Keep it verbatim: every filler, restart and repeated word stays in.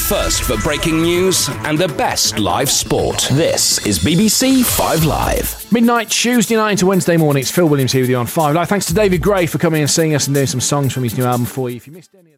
first for breaking news and the best live sport. This is B B C Five Live. Midnight, Tuesday night to Wednesday morning. It's Phil Williams here with you on Five Live. Thanks to David Gray for coming and seeing us and doing some songs from his new album for you. If you missed any